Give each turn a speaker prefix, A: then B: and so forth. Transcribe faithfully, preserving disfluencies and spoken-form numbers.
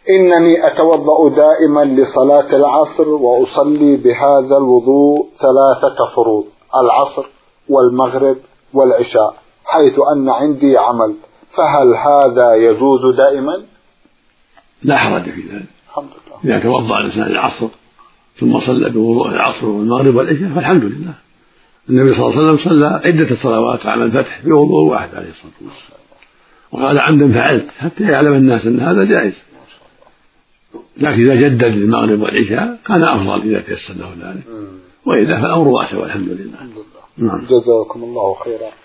A: إنني أتوضأ دائما لصلاة العصر وأصلي بهذا الوضوء ثلاثة فروض، العصر والمغرب والعشاء، حيث أن عندي عمل، فهل هذا يجوز دائما؟
B: لا حرج في ذلك.
A: الحمد لله.
B: إذا توضأ الإنسان العصر ثم صلى بوضوء العصر والمغرب والعشاء فالحمد لله. النبي صلى الله عليه وسلم صلى عدة صلوات عام الفتح بوضوء واحد عليه الصلاة والسلام، وقال عمدا فعلت، حتى يعلم الناس أن هذا جائز. لكن إذا جدد المغرب والعشاء كان أفضل إذا تيسر له ذلك، وإذا فالأمر واسع والحمد لله.
A: نعم. جزاكم الله خيرا.